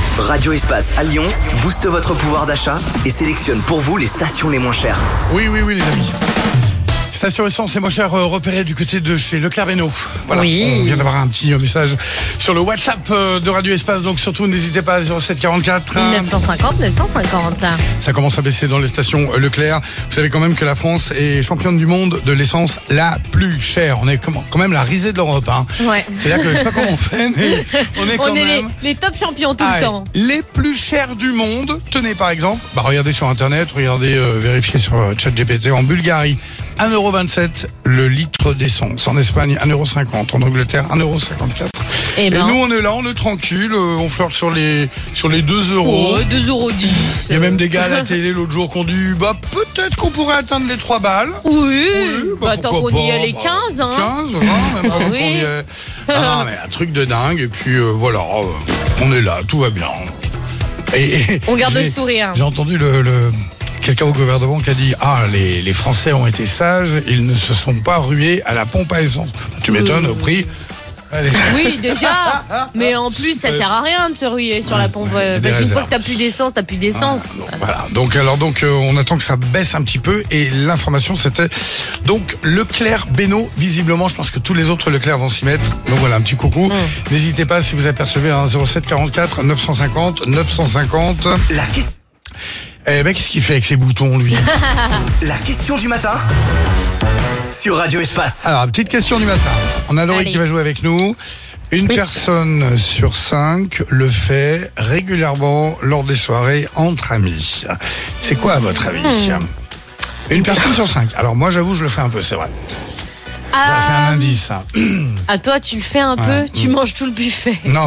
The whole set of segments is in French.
Radio Espace à Lyon booste votre pouvoir d'achat et sélectionne pour vous les stations les moins chères. Oui, les amis. Station essence les moins chères repérées du côté de chez Leclerc Bénaud. Voilà, oui. On vient d'avoir un petit message sur le WhatsApp de Radio Espace, donc surtout n'hésitez pas à 0744 950 950. Ça commence à baisser dans les stations Leclerc. Vous savez quand même que la France est championne du monde de l'essence la plus chère. On est quand même la risée de l'Europe. Hein. Ouais. C'est là que je sais pas comment on fait, mais on est quand même les top champions tout le temps. Les plus chers du monde. Tenez par exemple, regardez sur internet, vérifiez sur ChatGPT. En Bulgarie, 1,27€ le litre d'essence. En Espagne, 1,50€. En Angleterre, 1,54€. Et nous, on est là, on est tranquille. On flirte sur les 2€. Oh, 2,10€. Il y a même des gars à la télé l'autre jour qui ont dit peut-être qu'on pourrait atteindre les 3 balles. Oui, tant qu'on y a les 15. 15, 20, même pas qu'on y est. Non, mais un truc de dingue. Et puis voilà, on est là, tout va bien. Et on garde le sourire. J'ai entendu quelqu'un au gouvernement qui a dit les Français ont été sages, ils ne se sont pas rués à la pompe à essence. Tu m'étonnes au prix. Allez. Oui, déjà. Mais en plus, ça sert à rien de se ruer sur la pompe. Parce qu'une fois que t'as plus d'essence, Voilà. Donc, on attend que ça baisse un petit peu. Et l'information, c'était donc Leclerc Bénaud. Visiblement, je pense que tous les autres Leclerc vont s'y mettre. Donc voilà, un petit coucou. N'hésitez pas si vous apercevez un 0744 950 950. La question. Qu'est-ce qu'il fait avec ses boutons, lui? La question du matin sur Radio Espace. Alors, petite question du matin. On a Laurie qui va jouer avec nous. Une personne sur 5 le fait régulièrement lors des soirées entre amis. C'est quoi, à votre avis? Une personne sur 5. Alors, moi, j'avoue, je le fais un peu, c'est vrai. Ça, c'est un indice, ça. À toi, tu le fais un peu, tu manges tout le buffet. Non,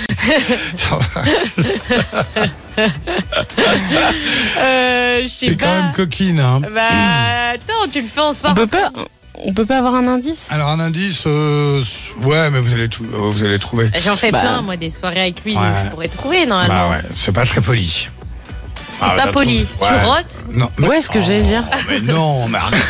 je sais t'es pas. quand même coquine, hein. Attends, tu le fais en soir. On peut pas avoir un indice? Alors, un indice, ouais, mais vous allez trouver. J'en fais plein, moi, des soirées avec lui, donc je pourrais trouver, normalement. C'est pas très poli. C'est pas poli. Tu rotes? Non. Ouais, ce que j'allais dire. Mais non, mais arrêtez.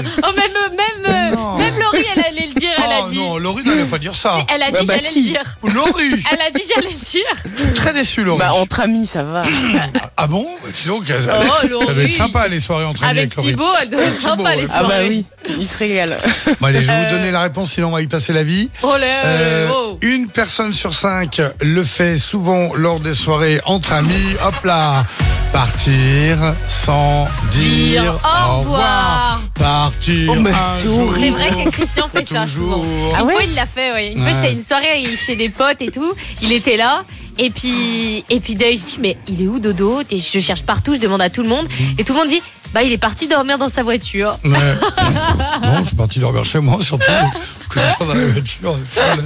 Même Laurie, elle allait le dire. Elle a dit. Non, Laurie n'allait pas dire ça. Elle a dit j'allais le dire. Laurie. Elle a dit j'allais le dire. Je suis très déçu, Laurie. Entre amis, ça va. Ah bon? Donc, ça va être sympa les soirées entre amis avec Thibaut. Elle doit être sympa les soirées. Ah bah oui, il se régale. Bon, allez, je vais vous donner la réponse, sinon on va y passer la vie. Une personne sur 5 le fait souvent lors des soirées entre amis. Hop là. Partir sans dire au revoir. Partir un jour. C'est vrai que Christian fait ça souvent. Une fois, il l'a fait, Une fois, j'étais à une soirée chez des potes et tout. Il était là. Et puis d'ailleurs, je dis, mais il est où, Dodo? Je cherche partout, je demande à tout le monde. Et tout le monde dit, il est parti dormir dans sa voiture. Ouais. Non, je suis parti dormir chez moi, surtout. Que je sois dans la voiture.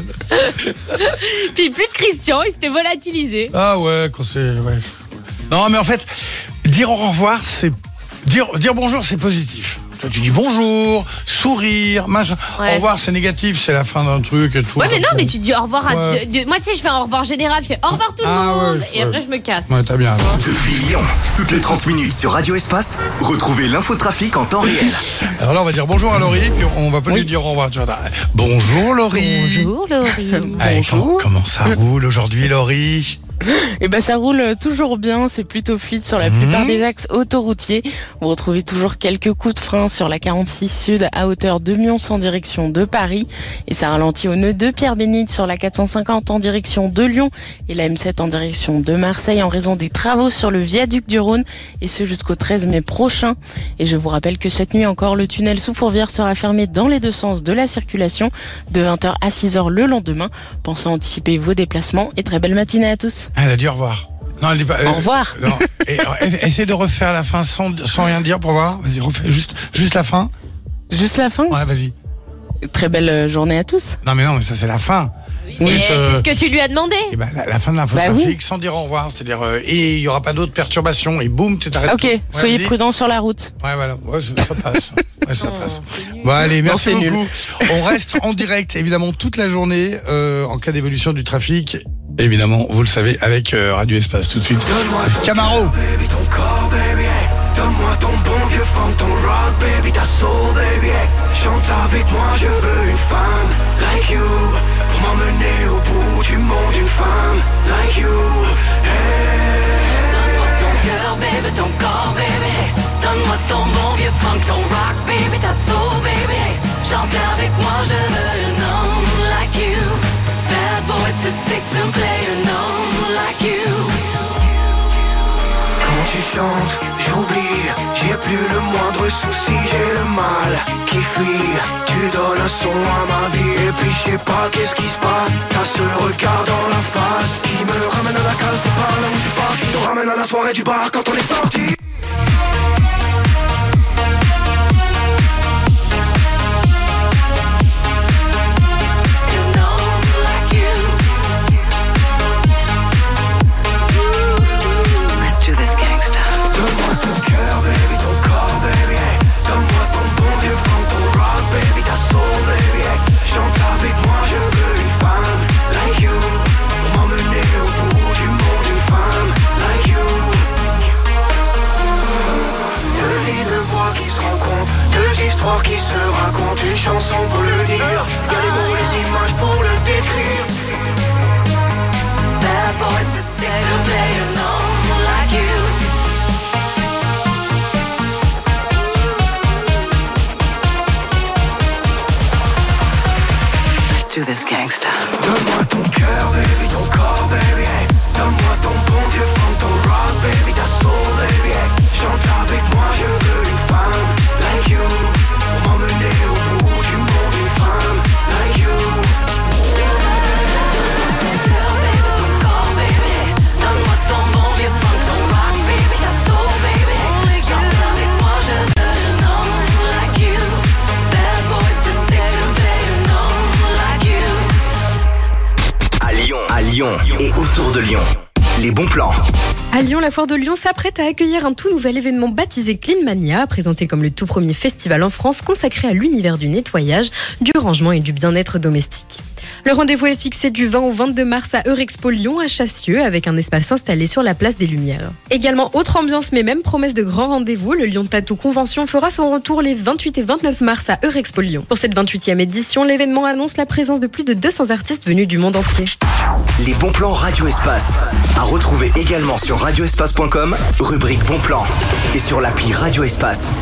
Puis plus de Christian, il s'était volatilisé. Ah ouais, quand c'est... Ouais. Non, mais en fait, dire au revoir, c'est... Dire bonjour, c'est positif. Toi, tu dis bonjour, sourire, machin. Au revoir, c'est négatif, c'est la fin d'un truc et tout. Ouais, mais non, mais tu dis au revoir à... Moi, tu sais, je fais un au revoir général, je fais au revoir tout le monde. Et après, je me casse. Ouais, t'as bien. Depuis Lyon, toutes les 30 minutes sur Radio Espace, retrouvez l'infotrafic en temps réel. Alors là, on va dire bonjour à Laurie, puis on va pas lui dire au revoir. Tu vois, bonjour, Laurie. Bonjour, Laurie. Allez, comment ça roule aujourd'hui, Laurie? Ça roule toujours bien, c'est plutôt fluide sur la plupart des axes autoroutiers. Vous retrouvez toujours quelques coups de frein sur la 46 Sud à hauteur de Mions en direction de Paris. Et ça ralentit au nœud de Pierre-Bénite sur la 450 en direction de Lyon et la M7 en direction de Marseille en raison des travaux sur le viaduc du Rhône et ce jusqu'au 13 mai prochain. Et je vous rappelle que cette nuit encore, le tunnel sous Fourvière sera fermé dans les deux sens de la circulation de 20h à 6h le lendemain. Pensez à anticiper vos déplacements et très belle matinée à tous. Elle a dit au revoir. Non, elle dit pas. Au revoir. Non. Essaye de refaire la fin sans rien dire pour voir. Vas-y, refais juste la fin. Juste la fin? Ouais, vas-y. Très belle journée à tous. Non, mais ça, c'est la fin. Oui, c'est ce que tu lui as demandé. Et la fin de l'infotrafic sans dire au revoir. C'est-à-dire, et il n'y aura pas d'autres perturbations. Et boum, tu t'arrêtes. Ok, soyez prudents sur la route. Ouais, voilà. Ouais, ça passe. Ouais, ça passe. Bon, allez, merci beaucoup. On reste en direct, évidemment, toute la journée, en cas d'évolution du trafic. Évidemment, vous le savez, avec Radio Espace. Tout de suite, Camaro. Baby, ton corps, baby, hey. Donne-moi ton bon vieux funk, ton rock, baby, ta soul, baby, hey. Chante avec moi, je veux une femme like you, pour m'emmener au bout du monde, une femme like you, hey. je veux un homme like you. Bad boy too sick to play an homme like you. Quand tu chantes, j'oublie, j'ai plus le moindre souci, j'ai le mal qui fuit. Tu donnes un son à ma vie et puis je sais pas qu'est-ce qui se passe. T'as ce regard dans la face qui me ramène à la case départ, là où je suis parti, nous ramène à la soirée du bar quand on est sorti. Donne-moi ton cœur, baby, ton corps, baby, hey. Donne-moi ton bon vieux funk, ton rock, baby, ta soul, baby, hey. Chante avec moi, je veux une femme like you. Pour m'emmener au bout du monde, une femme like you. Deux vies de voix qui se rencontrent, deux histoires qui se racontent, une chanson pour le dire. Y'a les mots, les images pour le décrire. Bad boy, c'est to play an homme like you. Do this gangsta. Donne-moi ton cœur, baby, ton corps, baby, hey. Donne-moi ton bon vieux funk, ton rock, baby, ta soul, baby, hey. Chante avec moi, je veux une femme like you. Pour m'emmener au bout du monde, une femme like you. Ton cœur, baby, ton corps, baby, hey. Donne-moi ton bon vieux funk, ton rock, baby, ta soul, baby, hey. Chante avec moi, je veux un homme like you. Bad boy too sick to play an homme like you. À Lyon et autour de Lyon, les bons plans. À Lyon, la foire de Lyon s'apprête à accueillir un tout nouvel événement baptisé Clean Mania, présenté comme le tout premier festival en France consacré à l'univers du nettoyage, du rangement et du bien-être domestique. Le rendez-vous est fixé du 20 au 22 mars à Eurexpo Lyon à Chassieux, avec un espace installé sur la place des Lumières. Également, autre ambiance mais même promesse de grand rendez-vous, le Lyon Tattoo Convention fera son retour les 28 et 29 mars à Eurexpo Lyon. Pour cette 28e édition, l'événement annonce la présence de plus de 200 artistes venus du monde entier. Les bons plans Radio Espace. À retrouver également sur radioespace.com, rubrique bons plans. Et sur l'appli Radio Espace.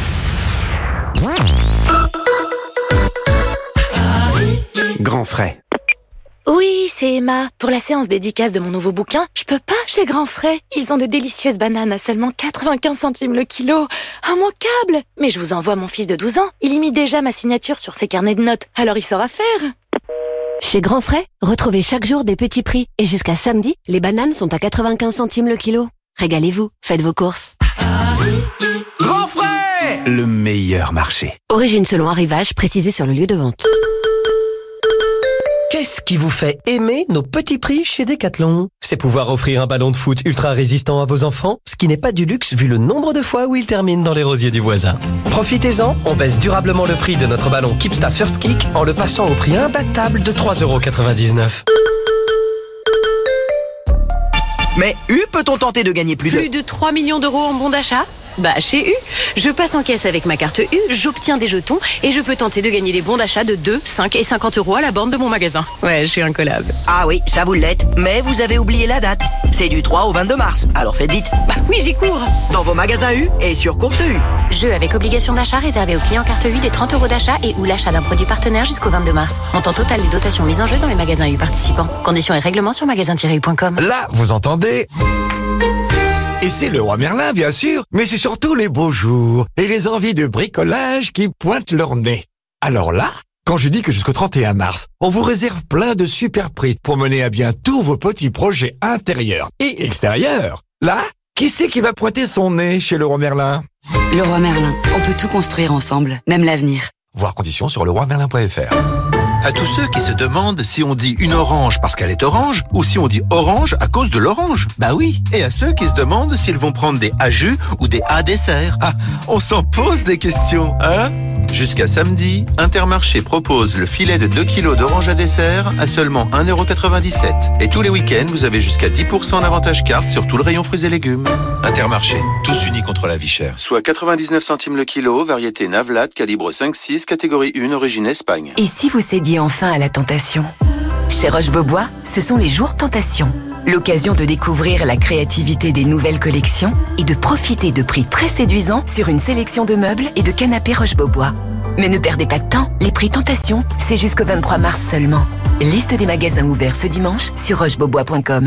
Grand Frais. Oui, c'est Emma. Pour la séance dédicace de mon nouveau bouquin, je peux pas chez Grand Frais. Ils ont de délicieuses bananes à seulement 95 centimes le kilo. Immanquable! Mais je vous envoie mon fils de 12 ans. Il imite déjà ma signature sur ses carnets de notes. Alors il saura faire. Chez Grand Frais, retrouvez chaque jour des petits prix. Et jusqu'à samedi, les bananes sont à 95 centimes le kilo. Régalez-vous, faites vos courses. Grand Frais, le meilleur marché. Origine selon arrivage, précisé sur le lieu de vente. Qu'est-ce qui vous fait aimer nos petits prix chez Decathlon? C'est pouvoir offrir un ballon de foot ultra résistant à vos enfants, ce qui n'est pas du luxe vu le nombre de fois où il termine dans les rosiers du voisin. Profitez-en, on baisse durablement le prix de notre ballon Kipsta First Kick en le passant au prix imbattable de 3,99 €. Mais U, peut-on tenter de gagner plus de 3 millions d'euros en bons d'achat? Bah chez U, je passe en caisse avec ma carte U, j'obtiens des jetons et je peux tenter de gagner des bons d'achat de 2, 5 et 50 € à la borne de mon magasin. Ouais, je suis un collab. Ah oui, ça vous l'êtes, mais vous avez oublié la date. C'est du 3 au 22 mars, alors faites vite. Bah oui, j'y cours. Dans vos magasins U et sur Course U. Jeu avec obligation d'achat réservé aux clients carte U des 30 € d'achat et ou l'achat d'un produit partenaire jusqu'au 22 mars. Montant total des dotations mises en jeu dans les magasins U participants. Conditions et règlements sur magasin-u.com. Là, vous entendez? Et c'est le roi Merlin, bien sûr, mais c'est surtout les beaux jours et les envies de bricolage qui pointent leur nez. Alors là, quand je dis que jusqu'au 31 mars, on vous réserve plein de super prix pour mener à bien tous vos petits projets intérieurs et extérieurs. Là, qui c'est qui va pointer son nez chez le roi Merlin? Le roi Merlin, on peut tout construire ensemble, même l'avenir. Voir conditions sur leroimerlin.fr. À tous ceux qui se demandent si on dit une orange parce qu'elle est orange ou si on dit orange à cause de l'orange. Bah oui. Et à ceux qui se demandent s'ils vont prendre des A jus ou des A dessert. Ah, on s'en pose des questions, hein? Jusqu'à samedi, Intermarché propose le filet de 2 kg d'orange à dessert à seulement 1,97 €. Et tous les week-ends, vous avez jusqu'à 10% d'avantage carte sur tout le rayon fruits et légumes. Intermarché, tous unis contre la vie chère. Soit 99 centimes le kilo, variété Navlat, calibre 5,6, catégorie 1, origine Espagne. Et si vous cédiez enfin à la tentation? Chez Roche-Beaubois, ce sont les jours tentation. L'occasion de découvrir la créativité des nouvelles collections et de profiter de prix très séduisants sur une sélection de meubles et de canapés Roche-Beaubois. Mais ne perdez pas de temps, les prix Tentation, c'est jusqu'au 23 mars seulement. Liste des magasins ouverts ce dimanche sur rochebeaubois.com.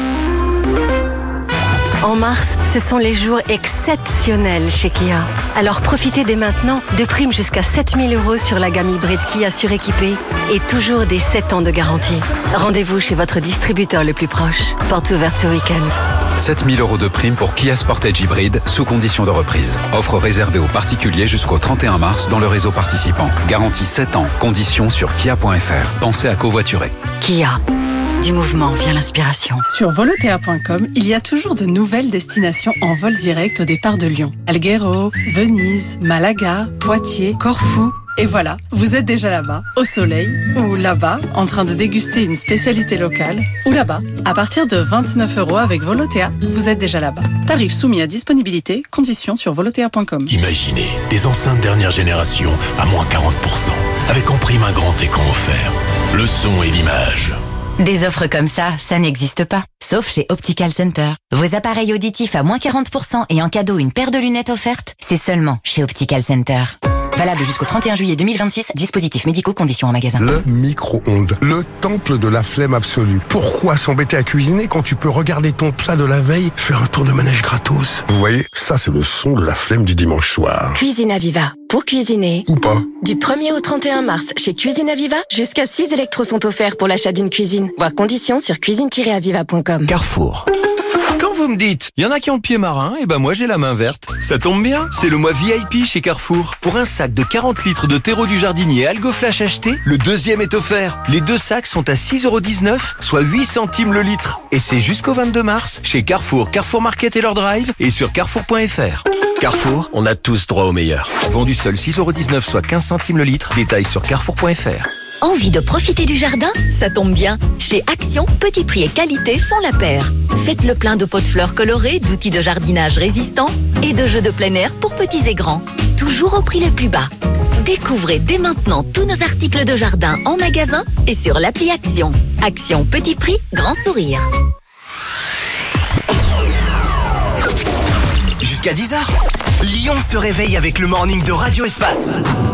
En mars, ce sont les jours exceptionnels chez Kia. Alors profitez dès maintenant de primes jusqu'à 7 000 € sur la gamme hybride Kia suréquipée et toujours des 7 ans de garantie. Rendez-vous chez votre distributeur le plus proche. Porte ouverte ce week-end. 7 000 € de primes pour Kia Sportage hybride sous condition de reprise. Offre réservée aux particuliers jusqu'au 31 mars dans le réseau participant. Garantie 7 ans. Conditions sur kia.fr. Pensez à covoiturer. Kia. Du mouvement vient l'inspiration. Sur volotea.com, il y a toujours de nouvelles destinations en vol direct au départ de Lyon. Alghero, Venise, Malaga, Poitiers, Corfou. Et voilà, vous êtes déjà là-bas, au soleil, ou là-bas, en train de déguster une spécialité locale, ou là-bas, à partir de 29 € avec Volotea, vous êtes déjà là-bas. Tarif soumis à disponibilité, conditions sur volotea.com. Imaginez des enceintes dernière génération à moins 40%, avec en prime un grand écran offert. Le son et l'image. Des offres comme ça n'existe pas. Sauf chez Optical Center. Vos appareils auditifs à moins 40% et en cadeau une paire de lunettes offertes, c'est seulement chez Optical Center. Valable jusqu'au 31 juillet 2026, dispositifs médicaux, conditions en magasin. Le micro-ondes, le temple de la flemme absolue. Pourquoi s'embêter à cuisiner quand tu peux regarder ton plat de la veille, faire un tour de manège gratos? Vous voyez, ça c'est le son de la flemme du dimanche soir. Cuisine Aviva. Pour cuisiner. Ou pas. Du 1er au 31 mars, chez Cuisine Aviva, jusqu'à 6 électros sont offerts pour l'achat d'une cuisine. Voir conditions sur cuisine-aviva.com. Carrefour. Quand vous me dites, il y en a qui ont le pied marin, et ben moi j'ai la main verte. Ça tombe bien, c'est le mois VIP chez Carrefour. Pour un sac de 40 litres de terreau du jardinier Algo Flash acheté, le deuxième est offert. Les 2 sacs sont à 6,19 €, soit 8 centimes le litre. Et c'est jusqu'au 22 mars, chez Carrefour, Carrefour Market et leur drive, et sur carrefour.fr. Carrefour, on a tous droit au meilleur. Vendu seul 6,19 €, soit 15 centimes le litre. Détails sur carrefour.fr. Envie de profiter du jardin? Ça tombe bien. Chez Action, petit prix et qualité font la paire. Faites le plein de pots de fleurs colorés, d'outils de jardinage résistants et de jeux de plein air pour petits et grands. Toujours au prix le plus bas. Découvrez dès maintenant tous nos articles de jardin en magasin et sur l'appli Action. Action, petit prix, grand sourire. Jusqu'à 10h, Lyon se réveille avec le morning de Radio Espace.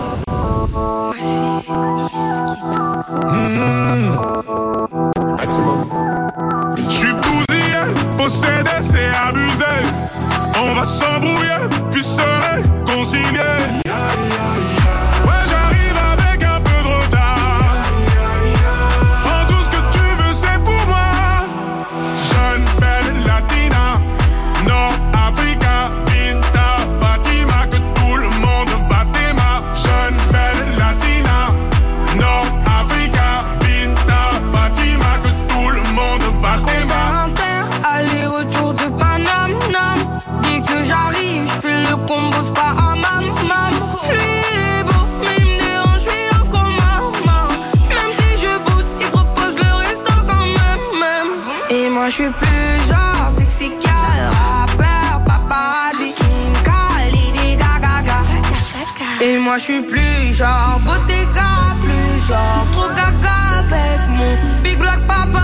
Je suis bousillé, possédé, c'est abusé. On va s'embrouiller, puis se réconcilier. Ouais, j'arrive avec un peu de retard. Prends tout ce que tu veux, c'est pour moi. Jeune, belle, latina, Nord-Africa, Binta, Fatima, que tout le monde va t'aimer. Jeune, belle, latina, Nord-Africa, Binta, Fatima, que tout le monde va t'aimer. Aller-retour de Paname, nam. Dès que j'arrive, je fais le combo, c'est pas à mam, mam. Lui, il est beau, mais il me dérange, je suis en coma, mam. Même si je boude, il propose le restant quand même. Et moi, je suis plus genre sexy gal, rappeur, paparazzi, Kim Kal, Lady Gaga. Et moi, je suis plus genre Bottega, plus genre trop gaga avec mon big black papa.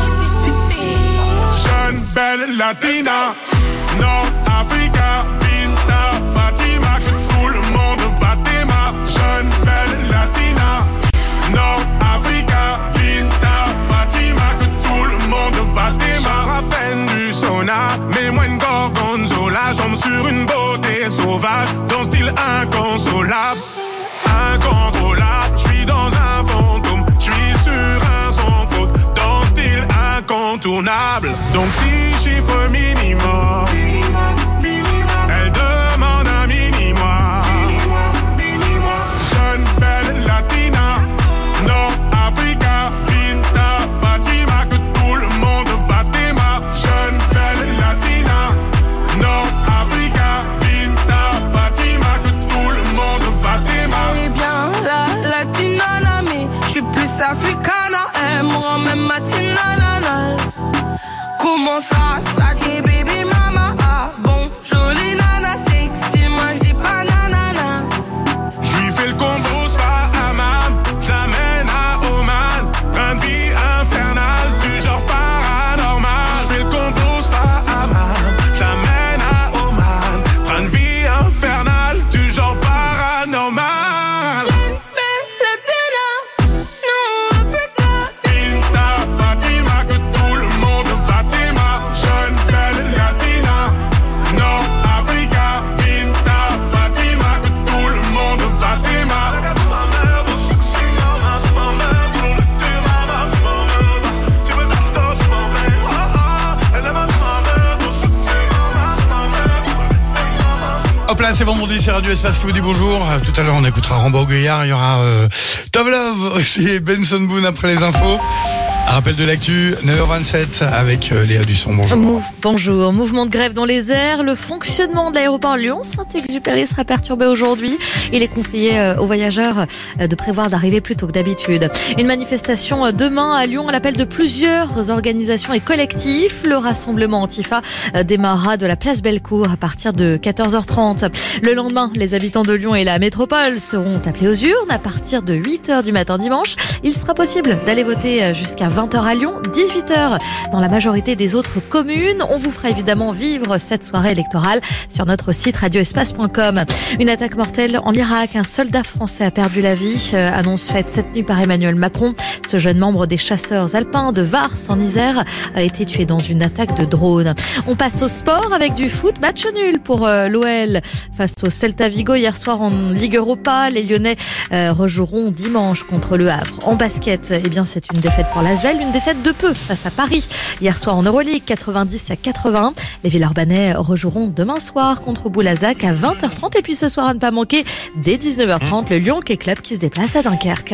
Jeune, belle, latina, Nord-Africa, Binta, Fatima, que tout le monde va t'aimer. Jeune, belle, latina, Nord-Africa, Binta, Fatima, que tout le monde va t'aimer. À peine du sauna, mais moi une gorgonzola, je tombe sur une beauté sauvage, d'un style inconsolable, incontrôlable. Je suis dans un fantôme, je suis sur un sans faute, dans style incontournable. Donc si chiffre minimum, elle demande un mini-moi. Jeune, belle, latina, Nord-Africa, Binta, Fatima, que tout le monde va t'aimer. Jeune, belle, latina, Nord-Africa, Binta, Fatima, que tout le monde va t'aimer. Eh bien, la latina, mais je suis plus africana. Elle me rend même matinana. Comment ça, t'as dit baby mama? Ah bon, jolie nana, sexy, moi je dis pas nanana. J'lui fais le combo, c'est pas Hammam, j'l'amène à Oman. Un vie infernale, du genre paranormal. Hop là, c'est vendredi, c'est Radio Espace qui vous dit bonjour. Tout à l'heure, on écoutera Rambo Gueillard. Il y aura Tove Love aussi et Benson Boone après les infos. Un rappel de l'actu, 9h27 avec Léa Dusson. Bonjour. Bonjour. Mouvement de grève dans les airs. Le fonctionnement de l'aéroport Lyon-Saint-Exupéry sera perturbé aujourd'hui. Il est conseillé aux voyageurs de prévoir d'arriver plus tôt que d'habitude. Une manifestation demain à Lyon à l'appel de plusieurs organisations et collectifs. Le rassemblement Antifa démarrera de la place Bellecour à partir de 14h30. Le lendemain, les habitants de Lyon et la métropole seront appelés aux urnes. À partir de 8h du matin dimanche, il sera possible d'aller voter jusqu'à 20h à Lyon, 18h dans la majorité des autres communes. On vous fera évidemment vivre cette soirée électorale sur notre site radioespace.com. Une attaque mortelle en Irak. Un soldat français a perdu la vie. Annonce faite cette nuit par Emmanuel Macron. Ce jeune membre des chasseurs alpins de Vars en Isère a été tué dans une attaque de drone. On passe au sport avec du foot. Match nul pour l'OL face au Celta Vigo hier soir en Ligue Europa. Les Lyonnais rejoueront dimanche contre le Havre. En basket, eh bien c'est une défaite pour l'ASVEL. Une défaite de peu face à Paris. Hier soir en Euroleague, 90-80. Les Villeurbanais rejoueront demain soir contre Boulazac à 20h30. Et puis ce soir, à ne pas manquer, dès 19h30, le Lyon Hockey Club qui se déplace à Dunkerque.